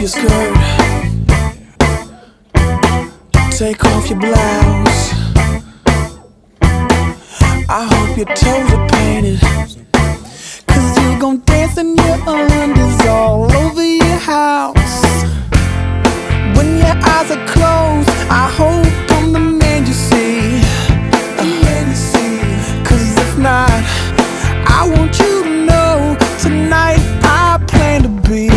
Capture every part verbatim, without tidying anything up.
your skirt, take off your blouse. I hope your toes are painted, cause you gon' dance in your undies all over your house. When your eyes are closed, I hope I'm the man you see. Cause if not, I want you to know tonight I plan to be.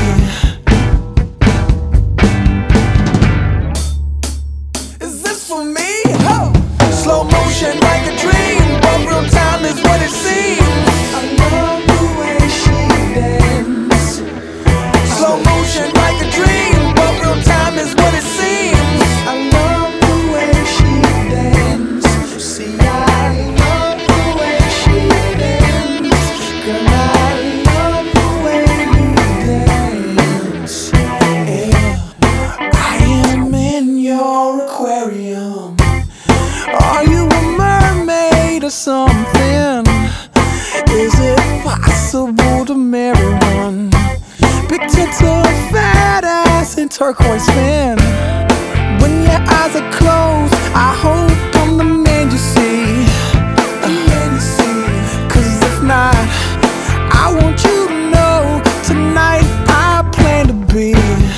Is this for me? Oh. Slow motion like a dream, but real time is what it seems. I love the way she dances. Slow motion like a dream, but real time is what it seems. I love the way she dances. See, I love the way she dances. Girl, I love the way you dance. Yeah, I am in your aquarium. Are you a mermaid or something? Is it possible to marry one? Big tits or fat ass and turquoise fin. When your eyes are closed, I hope I'm the man you see. Cause if not, I want you to know tonight I plan to be.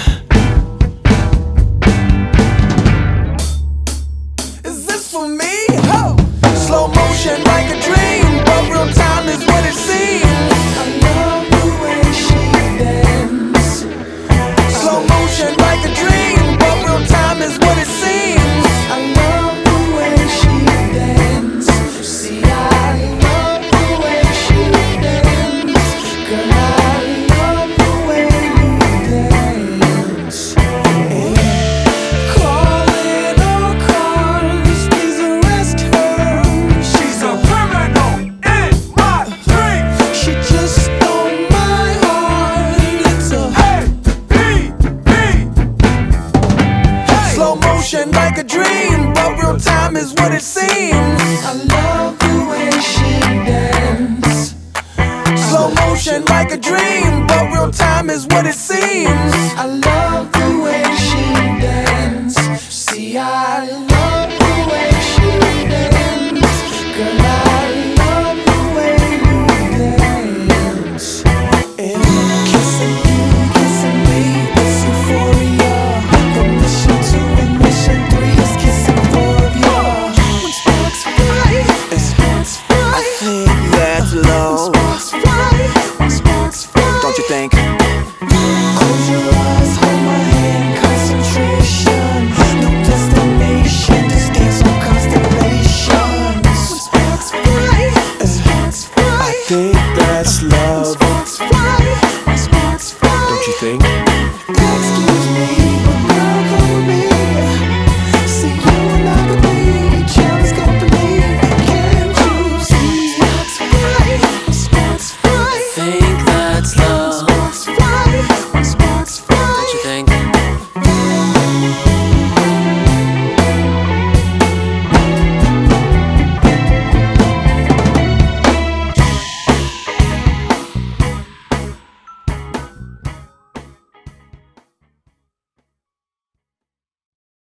Is this for me? Oh. Slow motion like a dream, but real time is what it seems. I love the way she dances. Slow motion like a dream, but real time is what it seems. I love the way she dances. See, I love the way she dances. Girl, I love the way you dance. Yeah. Calling all cars, please arrest her. She's a criminal in my dreams. She just stole my heart. It's a hey, beat, beat. Hey. Slow motion like a dream, but real time is what it seems. I love the way she dances. Slow motion like a dream, but real time is what it seems. I love the way she dances. See, I love the way she dances. Girl, I love the way you dance. And kissing you, kissing me, it's euphoria. Permission to ignition, three is kissing four of ya. When sparks fly, when sparks fly, I think that's love. When sparks fly, when sparks fly, don't you think? Close your eyes, hold my hand, concentration. No destination, just dance on constellations. When sparks fly, when sparks fly, I think that's love. When sparks fly, when sparks fly, don't you think? Excuse me, but girl, come with me. See, you and I could be each other's company. Can't you see? Sparks fly, when sparks fly, Think that's love.